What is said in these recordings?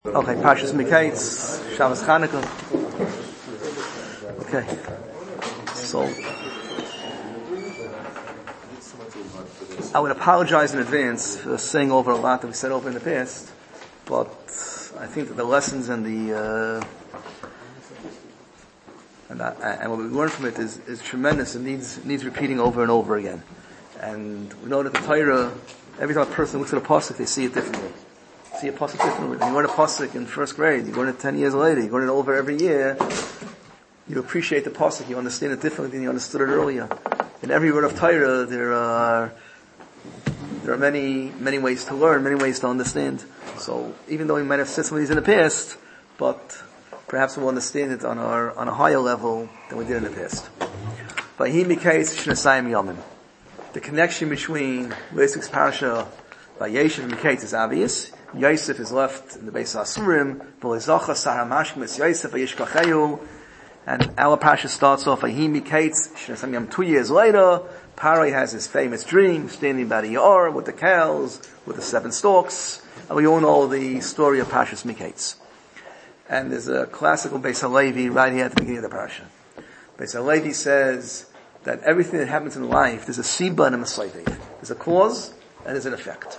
Okay, Parshas Miketz, Shabbos Chanukah. Okay, so I would apologize in advance for saying over a lot that we said over in the past, but I think that the lessons and what we learn from it is tremendous and needs repeating over and over again. And we know that the Torah, every time a person looks at a pasuk, they see it differently. See a pasuk differently. When you learn a pasuk in first grade, you learn it 10 years later, you learn it over every year, you appreciate the pasuk, you understand it differently than you understood it earlier. In every word of Torah, there are many ways to learn, many ways to understand. So even though we might have said some of these in the past, but perhaps we'll understand it on a higher level than we did in the past. Vayhi Miketz Shnasayim Yomim. The connection between this week's parasha Vayeshev and Miketz is obvious. Yosef is left in the Beis Asurim, V'lezacha Sar HaMashkim Yosef Vayishkacheyu, and our parasha starts off Vayhi Miketz Shnasayim Yom. 2 years later, Paroi has his famous dream, standing by the Yar with the cows, with the 7 stalks, and we all know the story of Parshas Miketz. And there's a classical Beis Halevi right here at the beginning of the parasha. Beis Halevi says that everything that happens in life, there's a siba and a masayveh. There's a cause and there's an effect.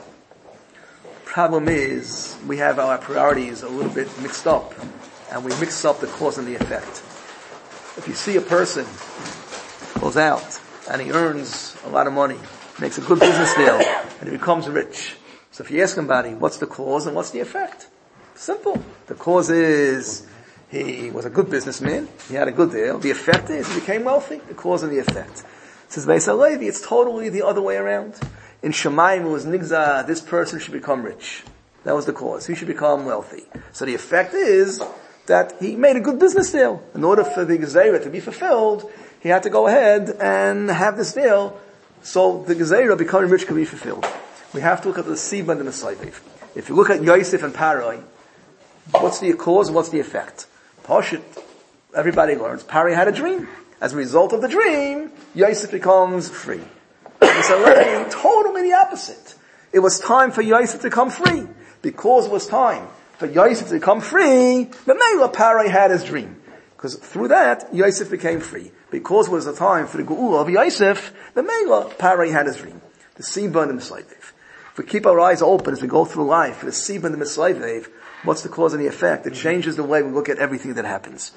Problem is, we have our priorities a little bit mixed up, and we mix up the cause and the effect. If you see a person goes out and he earns a lot of money, makes a good business deal, and he becomes rich. So if you ask somebody, what's the cause and what's the effect? Simple. The cause is he was a good businessman, he had a good deal. The effect is he became wealthy. The cause and the effect. Says Beis Halevi, it's totally the other way around. In Shemayim it was nigza, this person should become rich. That was the cause. He should become wealthy. So the effect is that he made a good business deal. In order for the Gezerah to be fulfilled, he had to go ahead and have this deal so the Gezerah becoming rich could be fulfilled. We have to look at the Siba and the Masayveh. If you look at Yosef and Paroi, what's the cause and what's the effect? Pashut, everybody learns, Paroi had a dream. As a result of the dream, Yosef becomes free. It's totally the opposite. It was time for Yosef to come free. Because it was time for Yosef to come free, the Mela Paroi had his dream. Because through that, Yosef became free. Because it was the time for the Geula of Yosef, the Mela Paroi had his dream. The Siba and the Masayveh. If we keep our eyes open as we go through life, the Siba and the Masayveh, what's the cause and the effect? It changes the way we look at everything that happens.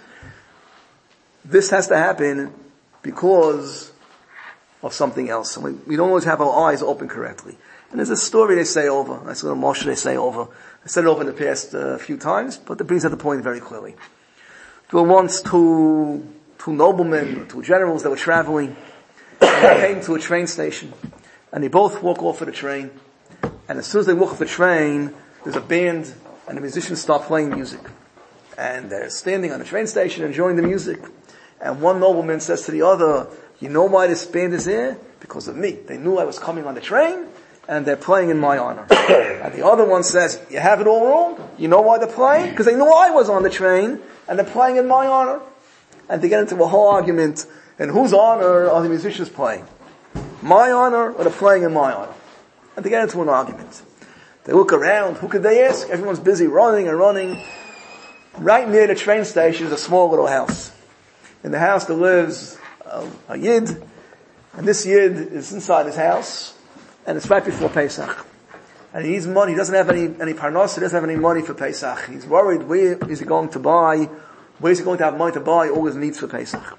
This has to happen because of something else. And we don't always have our eyes open correctly. And there's a story they say over. That's a little Moshe they say over. I said it over in the past few times, but it brings out the point very clearly. There were once two noblemen, 2 generals that were traveling, and they came to a train station, and they both walk off of the train. And as soon as they walk off the train, there's a band, and the musicians start playing music. And they're standing on the train station enjoying the music. And one nobleman says to the other, you know why this band is here? Because of me. They knew I was coming on the train, and they're playing in my honor. And the other one says, you have it all wrong? You know why they're playing? Because they knew I was on the train, and they're playing in my honor. And they get into a whole argument, and whose honor are the musicians playing? My honor, or they're playing in my honor? And they get into an argument. They look around, who could they ask? Everyone's busy running and running. Right near the train station is a small little house. In the house there lives a Yid, and this Yid is inside his house, and it's right before Pesach. And he needs money, he doesn't have any parnos, he doesn't have any money for Pesach. He's worried, where is he going to have money to buy all his needs for Pesach?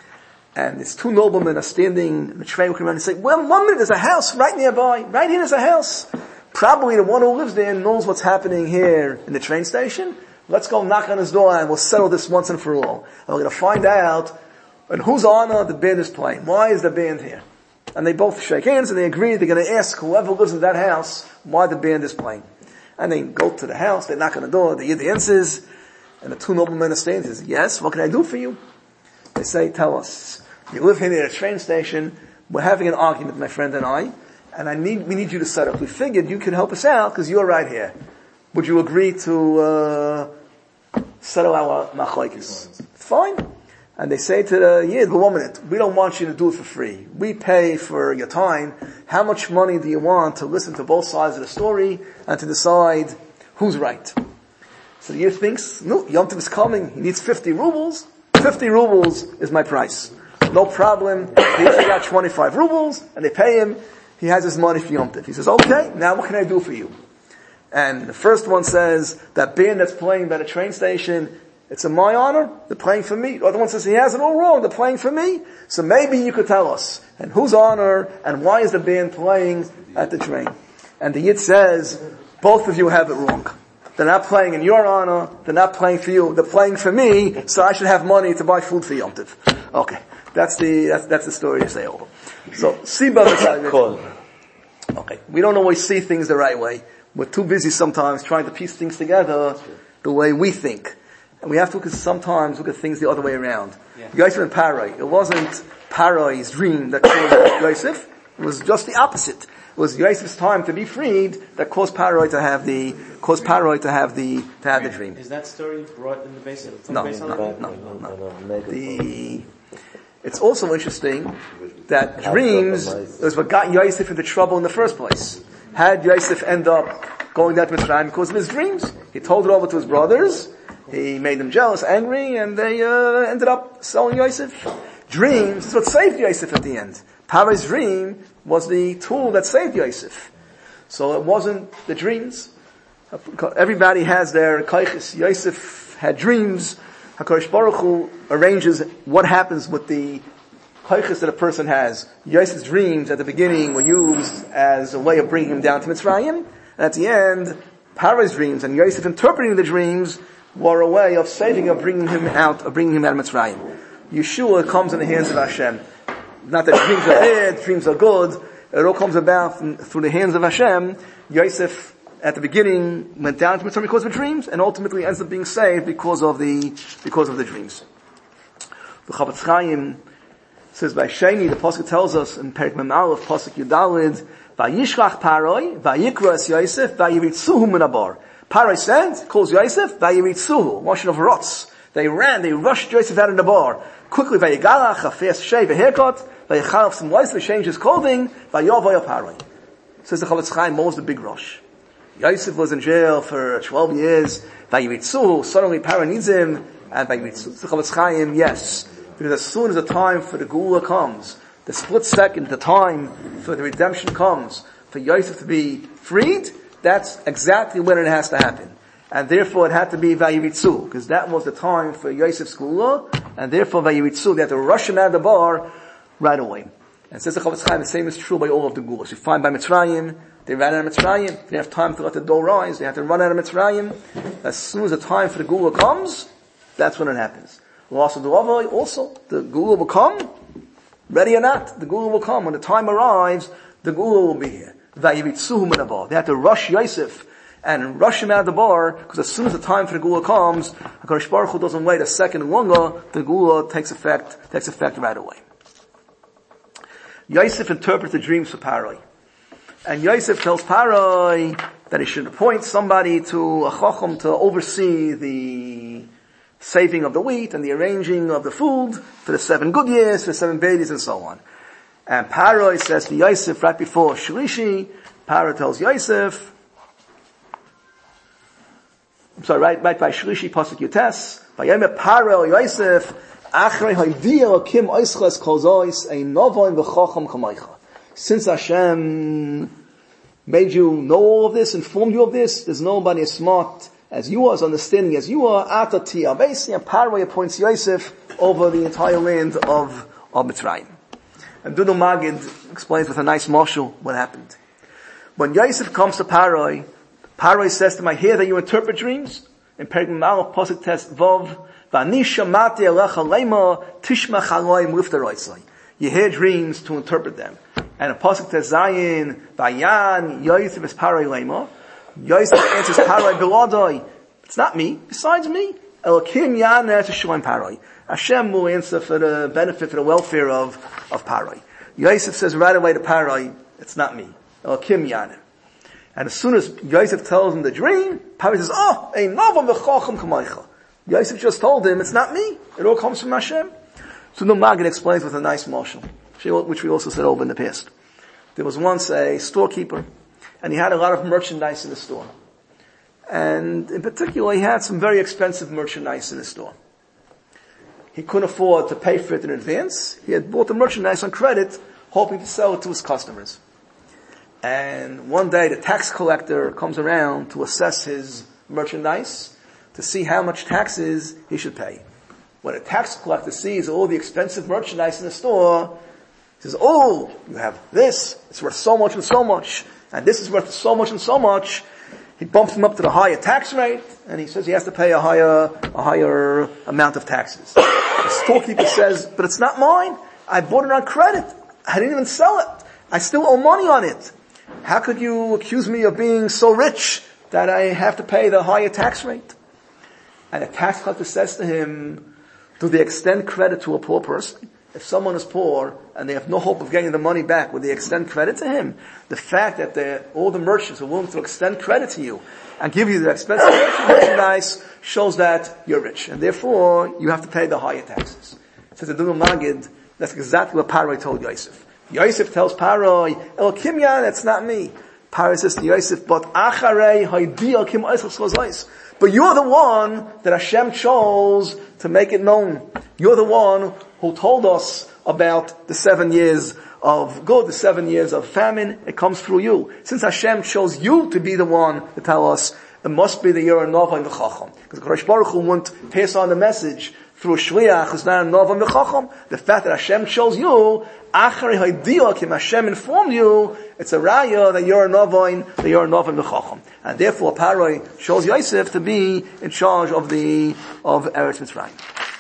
And these 2 noblemen are standing in the train looking around and say, well, 1 minute, there's a house right nearby. Right here there's a house. Probably the one who lives there knows what's happening here in the train station. Let's go knock on his door and we'll settle this once and for all. And we're going to find out in whose honor the band is playing. Why is the band here? And they both shake hands and they agree they're going to ask whoever lives in that house why the band is playing. And they go to the house, they knock on the door, they hear the answers, and the 2 noblemen are standing and says, yes, what can I do for you? They say, tell us. You live here at a train station, we're having an argument, my friend and I, and we need you to set up. We figured you could help us out because you're right here. Would you agree to settle our machlokes? Fine. And they say to the Yid, well, 1 minute, we don't want you to do it for free. We pay for your time. How much money do you want to listen to both sides of the story and to decide who's right? So the Yid thinks, no, Yom Tov is coming. He needs 50 rubles. 50 rubles is my price. No problem. He got 25 rubles, and they pay him. He has his money for Yom Tov. He says, okay, now what can I do for you? And the first one says, that band that's playing by the train station, it's in my honor, they're playing for me. The other one says, he has it all wrong, they're playing for me. So maybe you could tell us, and whose honor, and why is the band playing at the train? And the Yid says, both of you have it wrong. They're not playing in your honor, they're not playing for you, they're playing for me, so I should have money to buy food for Yom Tov. Okay, that's the story you say over. So, Siba, okay, we don't always see things the right way. We're too busy sometimes trying to piece things together the way we think. And we have to sometimes look at things the other way around. Yosef and Parai. It wasn't Parai's dream that caused Yosef. It was just the opposite. It was Yosef's time to be freed that caused Parai to have the dream. Is that story brought in the base of No. It's also interesting that dreams is what got Yosef into trouble in the first place. Had Yosef end up going down to Mitzrayim because of his dreams? He told it over to his brothers. He made them jealous, angry, and they ended up selling Yosef. Dreams is what saved Yosef at the end. Parai's dream was the tool that saved Yosef. So it wasn't the dreams. Everybody has their kaiches. Yosef had dreams. HaKadosh Baruch Hu arranges what happens with the kaiches that a person has. Yosef's dreams at the beginning were used as a way of bringing him down to Mitzrayim. And at the end, Parai's dreams and Yosef interpreting the dreams were a way of saving him, of bringing him out of Mitzrayim. Yeshua comes in the hands of Hashem. Not that dreams are bad, dreams are good. It all comes about through the hands of Hashem. Yosef, at the beginning, went down to Mitzrayim because of dreams, and ultimately ends up being saved because of the dreams. The Chafetz Chaim says by Sheni, the pasuk tells us in Perek Mem Aleph, pasuk Yudalid, Vayishlach Paroi, Vayikra es Yosef, Vayiritzuhu min habar. Paroi sent, calls Yosef, Vayiritzuhu, washing of rots. They ran, they rushed Yosef out of the bar. Quickly, Vayigalach, a fast shave, a haircut, Vayichalaf some lice, they changed his clothing, Vayavaya Paroi. Says the Chafetz Chaim, what was the big rush? Yosef was in jail for 12 years, Vayiritzuhu, suddenly Paroi needs him, and Vayiritzuhu. The Chafetz Chaim, yes. Because as soon as the time for the Geula comes, the split second, the time for the redemption comes, for Yosef to be freed, that's exactly when it has to happen. And therefore it had to be Vayiritzu, because that was the time for Yosef's Geula, and therefore Vayiritzu, they had to rush him out of the bar right away. And says the Chafetz Chaim, the same is true by all of the Geulas. You find by Mitzrayim, they ran out of Mitzrayim, they didn't have time to let the dough rise, they had to run out of Mitzrayim. As soon as the time for the Geula comes, that's when it happens. Also, the Geula will come, ready or not, the Geula will come. When the time arrives, the Geula will be here. They had to rush Yosef and rush him out of the bar, because as soon as the time for the Geula comes, HaKadosh Baruch Hu doesn't wait a second longer, the Geula takes effect right away. Yosef interprets the dreams for Paroi. And Yosef tells Paroi that he should appoint somebody to a chacham to oversee the saving of the wheat and the arranging of the food for the 7 good years, for the 7 babies and so on. And Paroi says to Yosef right before Shlishi, Paroi tells Yosef, right by Shlishi, Pasuk Yutes, Vayome Paroi Yosef, Achrei Haydiya Kim Oischles Kol Zois, Ein Novoim V'Chacham Kamaycha. Since Hashem made you know all of this, informed you of this, there's nobody as smart as you are, as understanding as you are, Atati Abesi, and Paroi appoints Yosef over the entire land of Mitzrayim. And Dudel Magid explains with a nice marshal what happened. When Yosef comes to Paroi, Paroi says to him, I hear that you interpret dreams. In Perek Mem Aleph, Pasuk Tes Vov, V'ani shamati elecha leima tishma chaloim liftaroisai. You hear dreams to interpret them. And in Pasuk Tes Zayin, Vayan Yosef es Paroi leima. Yosef answers Paroi Biladoi. It's not me, besides me. Elokim Yaneh to Shalom Paroi. Hashem will answer for the benefit, for the welfare of Paroi. Yosef says right away to Paroi, it's not me. Elokim Yaneh. And as soon as Yosef tells him the dream, Paroi says, ein novam v'chacham kamaycha. Yosef just told him, it's not me. It all comes from Hashem. So the Maggid explains with a nice marshal, which we also said over in the past. There was once a storekeeper, and he had a lot of merchandise in the store. And in particular, he had some very expensive merchandise in his store. He couldn't afford to pay for it in advance. He had bought the merchandise on credit, hoping to sell it to his customers. And one day the tax collector comes around to assess his merchandise to see how much taxes he should pay. When a tax collector sees all the expensive merchandise in the store, he says, oh, you have this, it's worth so much and so much, and this is worth so much and so much. He bumps him up to the higher tax rate, and he says he has to pay a higher amount of taxes. The storekeeper says, but it's not mine. I bought it on credit. I didn't even sell it. I still owe money on it. How could you accuse me of being so rich that I have to pay the higher tax rate? And the tax collector says to him, do they extend credit to a poor person? If someone is poor and they have no hope of getting the money back, would they extend credit to him? The fact that all the merchants are willing to extend credit to you and give you the expensive merchandise shows that you're rich. And therefore, you have to pay the higher taxes. Says the Dubno Magid, that's exactly what Paroi told Yosef. Yosef tells Paroi, Elokimya, that's not me. Paroi says to Yosef, but acharei haidi Elkim Oisach Shlozais. But you're the one that Hashem chose to make it known. You're the one who told us about the 7 years of good, the 7 years of famine. It comes through you. Since Hashem chose you to be the one to tell us, it must be the year of Nova and the Chacham. Because Kadosh Baruch Hu won't pass on the message through a Shliach who's not a Nova and the Chacham. The fact that Hashem chose you, Achari Haidiyah, Kim Hashem informed you, it's a raya that you're a Nova and the Chacham. And therefore Paroi shows Yosef to be in charge of Eretz Mitzrayim.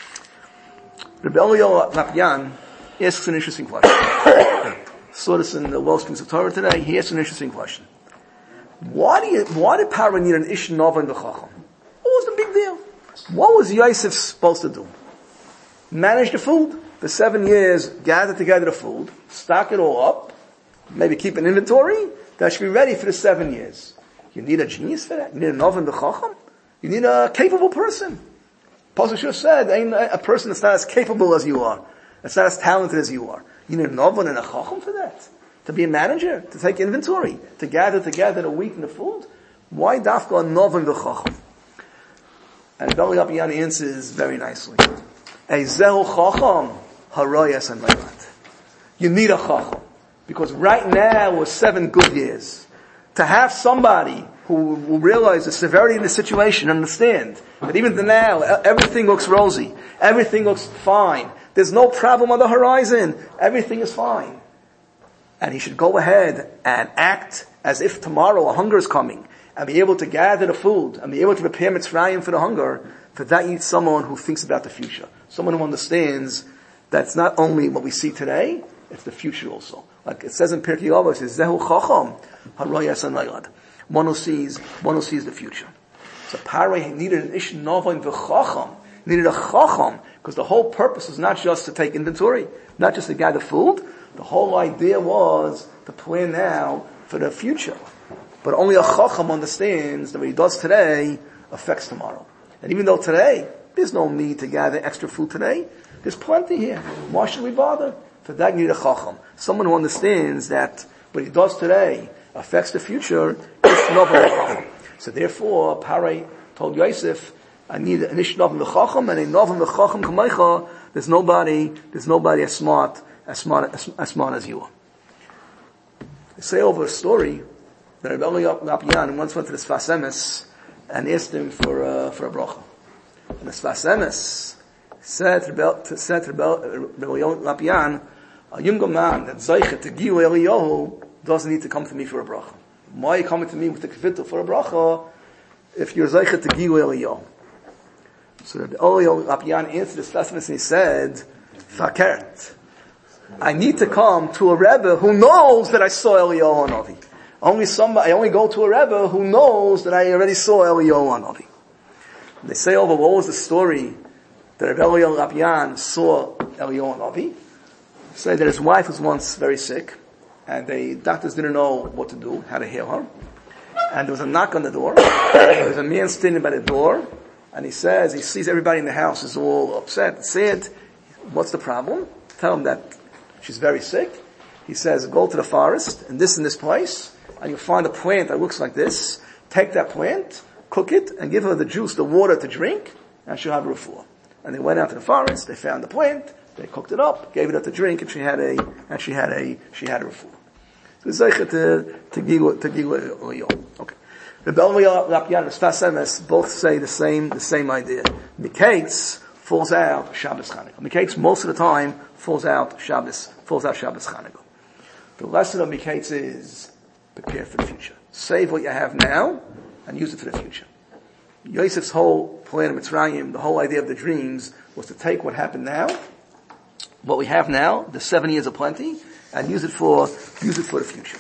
Rabbi Elio Lapian asks an interesting question. Saw this in the Wellsprings of Torah today. He asks an interesting question. Why did Paroi need an Ish Nova and the Chacham? What was the big deal? What was Yosef supposed to do? Manage the food. For 7 years, gather together the food, stock it all up, maybe keep an inventory that should be ready for the 7 years. You need a genius for that? You need a Nova and the Chacham? You need a capable person. Pasuk should have said, ain't a person that's not as capable as you are, that's not as talented as you are. You need a Nova and a Chacham for that? To be a manager, to take inventory, to gather together the wheat and the food? Why dafka a Nova and the Chacham? And Beli Apiyan answers very nicely. Ezel Chacham haroyas and leilat. You need a Chacham. Because right now was 7 good years. To have somebody who will realize the severity of the situation, understand that even now, everything looks rosy. Everything looks fine. There's no problem on the horizon. Everything is fine. And he should go ahead and act as if tomorrow a hunger is coming, and be able to gather the food, and be able to prepare Mitzrayim for the hunger. For that you need someone who thinks about the future. Someone who understands that it's not only what we see today, it's the future also. Like it says in Pirkei Avos, it says, Zehu Chacham haroyas and leilad. One who sees the future. So Paroi needed an Ish Nova and V'chacham. Needed a Chacham, because the whole purpose was not just to take inventory, not just to gather food. The whole idea was to plan now for the future. But only a Chacham understands that what he does today affects tomorrow. And even though today, there's no need to gather extra food today, there's plenty here. Why should we bother? For that you need a Chacham. Someone who understands that what he does today affects the future. So therefore, Paroi told Yosef, I need an Ish Nova L'Chacham, and a Nova L'Chacham Kamecha, there's nobody as smart as you are. I say over a story that Rabbi Elio Lapian once went to the Sfas Emes and asked him for a bracha. And the Sfas Emes said to Rabbi Elio Lapian, a younger man that Zaychet to Giyu Eliyahu doesn't need to come to me for a bracha. Why are you coming to me with the kvitul for a bracha if you're Zaychet to Giyu Eliyahu? So Rabbi Elio Lapian answered the Sfas Emes and he said, Fakert. I need to come to a Rebbe who knows that I saw Eliyahu Hanavi. I only go to a Rebbe who knows that I already saw Eliyahu Hanavi. They say over what was the story that Rabbi Elio Lapian saw Eliyahu Hanavi. They say that his wife was once very sick, and the doctors didn't know what to do, how to heal her. And there was a knock on the door. There was a man standing by the door, and he says, he sees everybody in the house is all upset, sad. What's the problem? Tell him that she's very sick. He says, go to the forest, in this place, and you'll find a plant that looks like this. Take that plant, cook it, and give her the juice, the water to drink, and she'll have a refuah. And they went out to the forest, they found the plant, they cooked it up, gave it up to drink, and she had a refuah. So it's like to gilu. Okay. The Belmiyah, Lapyan, and Sfas Emes both say the same idea. Miketz falls out Shabbos Chanukah. Miketz most of the time falls out Shabbos Chanukah. The lesson of Miketz is prepare for the future. Save what you have now and use it for the future. Yosef's whole plan of Mitzrayim, the whole idea of the dreams, was to take what happened now, what we have now, the 7 years of plenty, and use it for the future.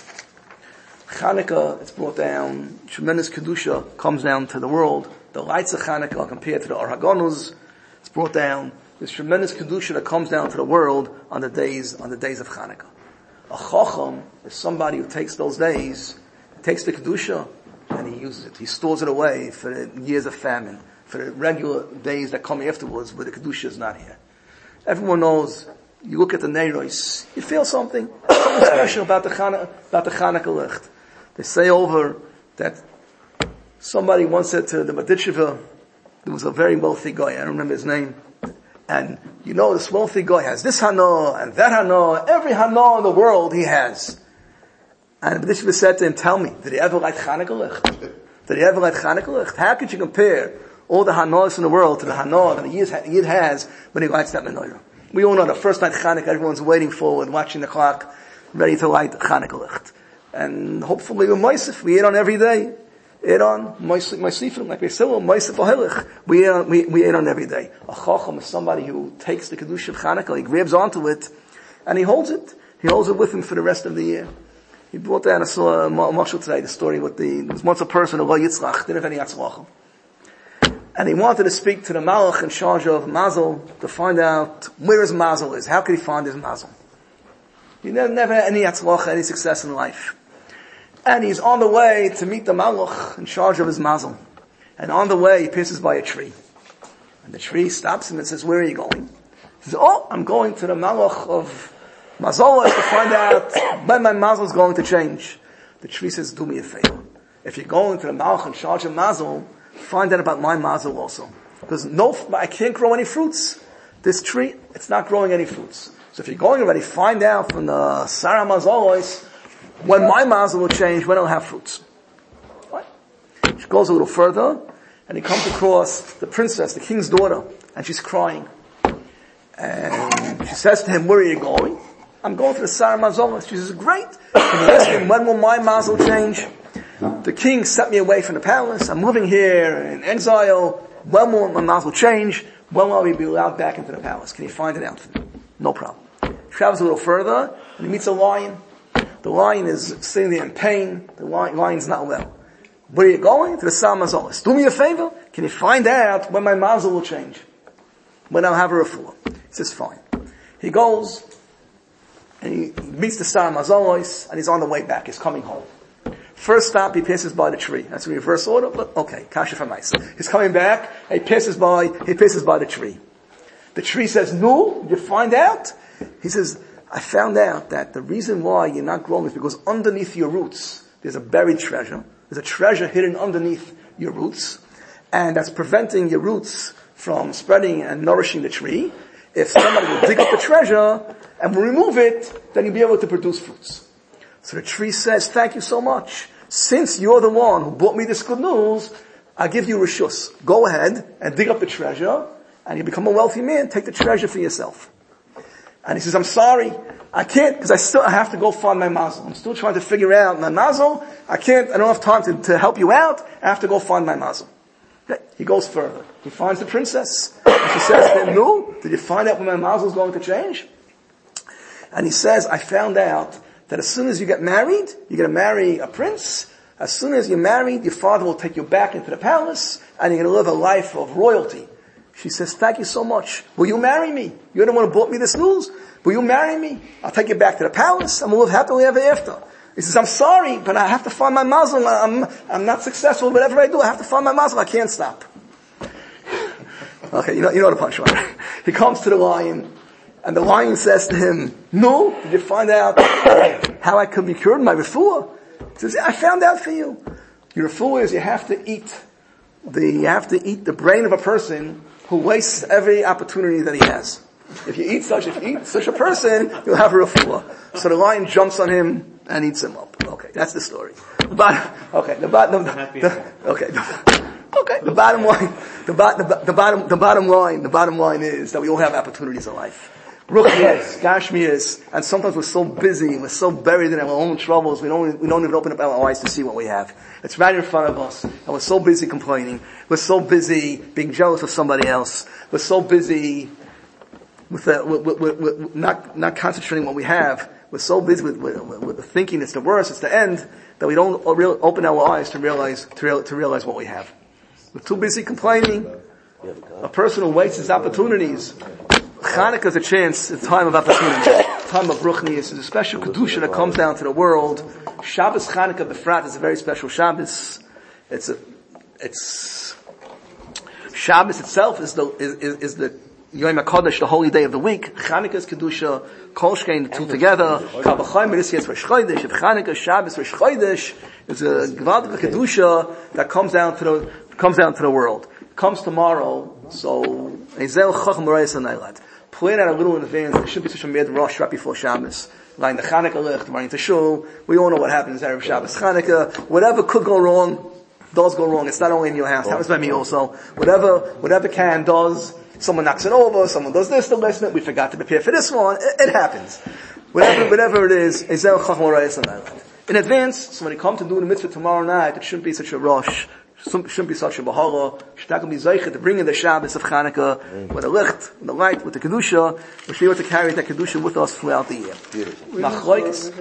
Chanukah, it's brought down, tremendous Kedusha comes down to the world. The lights of Chanukah compared to the Or HaGanuz, it's brought down. There's tremendous Kedusha that comes down to the world on the days of Chanukah. A Chacham is somebody who takes those days, takes the Kedusha, and he uses it. He stores it away for the years of famine, for the regular days that come afterwards where the Kedusha is not here. Everyone knows, you look at the Neiros, you feel something special about the Chanukah Licht. They say over that somebody once said to the Meditcheva, there was a very wealthy guy, I don't remember his name, and you know this wealthy guy has this Hana and that Hana, every Hana in the world he has. And the Meditcheva said to him, tell me, did he ever light Chanukah Licht? Did he ever light Chanukah Licht? How could you compare all the Hanas in the world to the Hana that a Yid has when he lights that menorah? We all know the first night Chanukah, everyone's waiting forward, watching the clock, ready to light Chanukah Licht. And hopefully we're Moisef, we eat on every day. Eat on Moisefim, like we say, Moisef Ohelich. We eat on every day. A Chacham is somebody who takes the Kedusha of Chanukah, he grabs onto it, and he holds it. He holds it with him for the rest of the year. He brought down, I saw a Mashal today, the story with there was once a person who was Yitzchak, didn't have any Yatzlachim. And he wanted to speak to the Malach in charge of Mazel to find out where his Mazel is. How could he find his Mazel? He never had any Yatzlach, any success in life. And he's on the way to meet the Malach in charge of his Mazel. And on the way, he passes by a tree. And the tree stops him and says, where are you going? He says, oh, I'm going to the Malach of Mazel to find out when my Mazel is going to change. The tree says, do me a favor. If you're going to the Malach in charge of Mazel, find out about my Mazel also. Because I can't grow any fruits. This tree, it's not growing any fruits. So if you're going already, find out from the Sarah Mazolos when my Mazel will change, when it'll have fruits. What? She goes a little further, and he comes across the princess, the king's daughter, and she's crying. And she says to him, where are you going? I'm going to the Sarah Mazolos. She says, great. Can you ask him, when will my Mazel change? The king sent me away from the palace. I'm living here in exile. When will my Mazel change? When will we be allowed back into the palace? Can you find it out for me? No problem. He travels a little further, and he meets a lion. The lion is sitting there in pain. The lion's not well. Where are you going? To the Sarah Mazolos. Do me a favor. Can you find out when my Mazel will change? When I'll have a refuah? He says, fine. He goes, and he meets the Sarah Mazolos, and he's on the way back. He's coming home. First stop, he passes by the tree. That's in reverse order, but okay, kasha for mice. He's coming back, and he passes by the tree. The tree says, no, you find out? He says, I found out that the reason why you're not growing is because underneath your roots, there's a buried treasure. There's a treasure hidden underneath your roots, and that's preventing your roots from spreading and nourishing the tree. If somebody will dig up the treasure and will remove it, then you'll be able to produce fruits. So the tree says, thank you so much. Since you're the one who brought me this good news, I'll give you rishus. Go ahead and dig up the treasure, and you become a wealthy man. Take the treasure for yourself. And he says, I'm sorry, I can't, because I have to go find my Mazel. I'm still trying to figure out my Mazel. I don't have time to help you out. I have to go find my Mazel. Okay. He goes further. He finds the princess. And she says to him, no, did you find out when my Mazel is going to change? And he says, I found out that as soon as you get married, you're going to marry a prince. As soon as you're married, your father will take you back into the palace, and you're going to live a life of royalty. She says, thank you so much. Will you marry me? You're the one who brought me this news. Will you marry me? I'll take you back to the palace, and we'll live happily ever after. He says, I'm sorry, but I have to find my Mazel. I'm not successful. Whatever I do, I have to find my Mazel. I can't stop. Okay, you know the punchline. He comes to the lion, and the lion says to him, no, did you find out how I could be cured? My refuah? He says, I found out for you. Your refuah is you have to eat you have to eat the brain of a person who wastes every opportunity that he has. If you eat such a person, you'll have a refuah. So the lion jumps on him and eats him up. Okay, that's the story. The bottom line is that we all have opportunities in life. Ruchnias, Gashmias, and sometimes we're so busy, we're so buried in our own troubles, we don't even open up our eyes to see what we have. It's right in front of us, and we're so busy complaining, we're so busy being jealous of somebody else, we're so busy with not concentrating what we have, we're so busy with thinking it's the worst, it's the end, that we don't really open our eyes to realize what we have. We're too busy complaining. A person who wastes his opportunities. Chanukah is a chance, a time of opportunity, time of ruchnius. It's a special kedusha that comes down to the world. Shabbos Chanukah Befrat is a very special Shabbos. Shabbos itself is the Yom HaKadosh, the holy day of the week. Chanukah is kedusha, Kol Shkein, the two together. Kal V'chomer this year's Rosh Chodesh. If Chanukah, Shabbos, Rosh Chodesh is a Gvaldik kedusha that comes down to the world. It comes tomorrow, so Ezel Chacham Reis HaNeilat. Plan out a little in advance. There should be such a mid-rush right before Shabbos. Line the Chanukah licht, running to shul. We all know what happens Erev Shabbos Chanukah. Whatever could go wrong, does go wrong. It's not only in your house. It happens by me also. Whatever can, does. Someone knocks it over. Someone does this, the last minute. We forgot to prepare for this one. It happens. Whatever it is, Ezel Chacham Reis HaNeilat. In advance, so when you come to do the mitzvah tomorrow night, it shouldn't be such a rush. Shouldn't be such a bahara. Should not be zeicha to bring in the Shabbos of Chanukah with the licht, with the light, with the kedusha. We should be able to carry that kedusha with us throughout the year. Machlokes.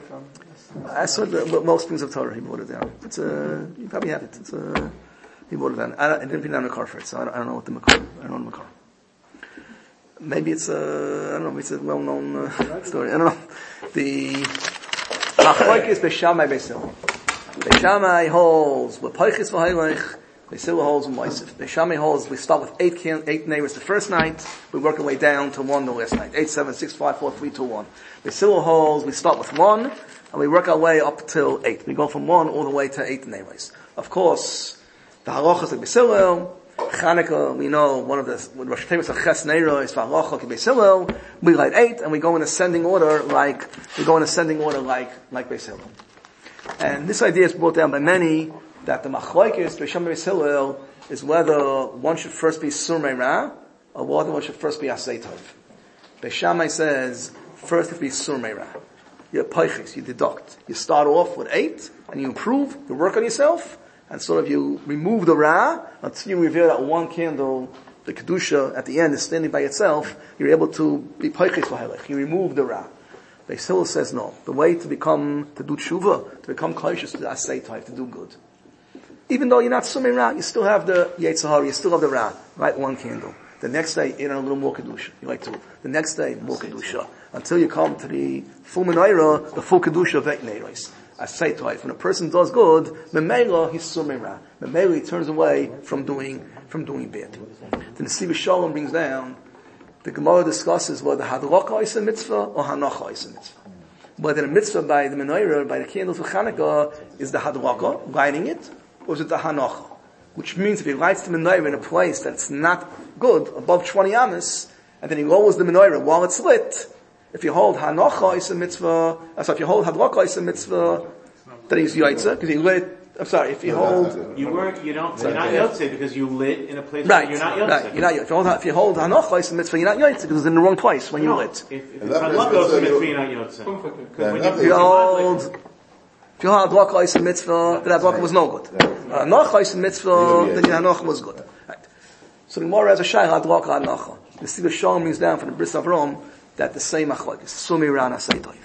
I saw most things of Torah. He brought it down. You probably have it. He brought it down. I didn't put it down in the car for it, so I don't know what the makar. I don't know the makar. Maybe it's I don't know. Maybe it's a well-known story. I don't know. The machlokes b'shamai b'sil. Beishamai holds with Peichis v'Haylech. Beisila holds with Moisef. Beishamai holds we start with 8 neighbors the first night. We work our way down to 1 the last night. 8, 7, 6, 5, 4, 3, 2, 1. Beisila holds we start with 1 and we work our way up till 8. We go from 1 all the way to 8 neighbors. Of course, the halachas of Beisila. Chanukah, we know one of the Rosh Hashanah of Ches Neira is for halacha Beisila. We light 8 and we go in ascending order like Beisila. And this idea is brought down by many that the machlokes b'Shamai Hillel is whether one should first be Surmei Ra or whether one should first be Asay Tov. Beishamai says first if be Surmei Ra. You peichis, you deduct. You start off with 8 and you improve, you work on yourself, and sort of you remove the Ra until you reveal that one candle, the Kedusha at the end is standing by itself. You're able to be peichis v'Haylech. You remove the Ra. Beis Hillel says no. The way to do tshuva, to become conscious to asay type, to do good. Even though you're not summing Ra, you still have the Yetzer Hara, you still have the Ra. Light 1 candle. The next day, you know, a little more Kedusha. You light 2. The next day, more Kedusha. Until you come to the full Menorah, the full Kedusha of 8 Neiros. Asay type. When a person does good, Memela, he's summing Ra. Memela, he turns away from doing bad. The Nesiv Shalom brings down the Gemara discusses whether Hadroka is a mitzvah or Hanocha is a mitzvah. Whether the mitzvah by the menorah, by the candles of Chanukah, is the Hadroka, lighting it, or is it the Hanocha? Which means if he lights the menorah in a place that's not good, above 20 amas, and then he lowers the menorah while it's lit, if you hold Hanocha is a mitzvah, if you hold Hadroka is a mitzvah, then he's Yaitza, because he lit. I'm sorry, if you hold... You're not Yotze because you lit in a place where you're not Yotze. Right, you're not Yotze. If you hold Hanocha is a mitzvah, you're not Yotze because it's in the wrong place when you lit. If it's Hanocha is a mitzvah, you're not Yotze. If you hold Hanocha is a mitzvah, then Hanocha was no good. Hanocha is a mitzvah, then Hanocha was good. Right. So the Gemara has a Shai Hanocha Hanocha. The Siva Shalom brings down from the Bris Avram that the same Achloik is Sumira and Asay Toiv.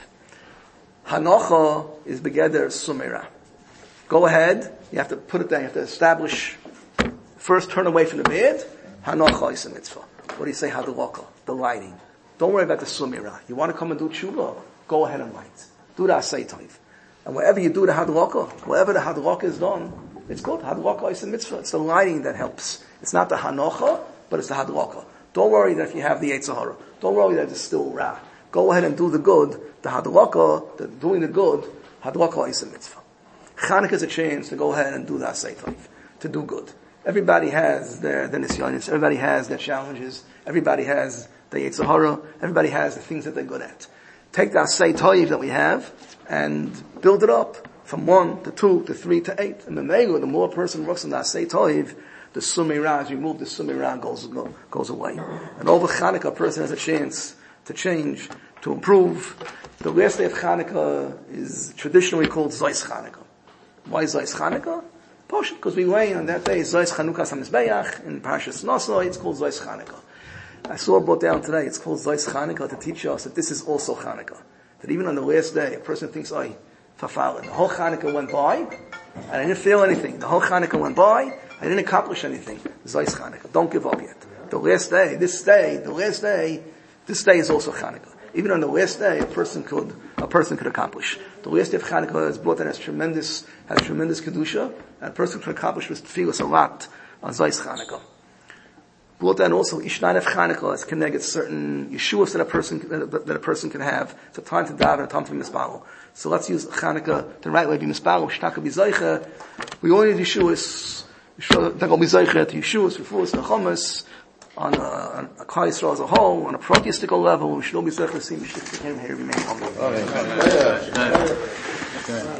Hanocha is Begeder Sumira. Go ahead, you have to put it down, you have to establish, first turn away from the bed, Hanocha is a mitzvah. What do you say, Hadroka, the lighting. Don't worry about the Sumira. You want to come and do tshuva? Go ahead and light. Do the Asay Toiv. And wherever you do the Hadroka, wherever the Hadroka is done, it's good. Hadroka is a mitzvah. It's the lighting that helps. It's not the Hanocha, but it's the Hadroka. Don't worry that if you have the Yetzer Hara. Don't worry that it's still Ra. Go ahead and do the good. The Hadroka, doing the good, Hadroka is a mitzvah. Chanukah is a chance to go ahead and do the Asay Toiv, to do good. Everybody has their nisyonis. Everybody has their challenges. Everybody has the Yetzer Hara. Everybody has the things that they're good at. Take the Asay Toiv that we have and build it up from 1 to 2 to 3 to 8. And the more a person works on the Asay Toiv, the Sumei Ra is removed, the Sumei Ra goes away. And over Chanukah, a person has a chance to change, to improve. The last day of Chanukah is traditionally called Zois Chanukah. Why Zois Chanukah? Because we weigh on that day, Zois Chanukah Samizbeach, in Parashas Nosoi, it's called Zois Chanukah. I saw it brought down today, it's called Zois Chanukah to teach us that this is also Chanukah. That even on the last day, a person thinks, the whole Chanukah went by, and I didn't feel anything. The whole Chanukah went by, I didn't accomplish anything. Zois Chanukah. Don't give up yet. The last day, this day is also Chanukah. Even on the last day, a person could accomplish. The last day of Chanukah is brought in has tremendous kedusha, and a person could accomplish with tefillas a lot on Zois Chanukah. Brought in also Ishnain of Chanukah is connected certain yeshuas that a person can have. It's a time to daven, a time to be mispalo. So let's use Chanukah the right way to be mispalo. Shtaka b'zaycha. We only need yeshuas. That will be zaycha to yeshuas, refuahs, and chomas. On a Klal Yisrael as a whole, on a protestical level, we should all be zaycha to see Mashiach here remain humble.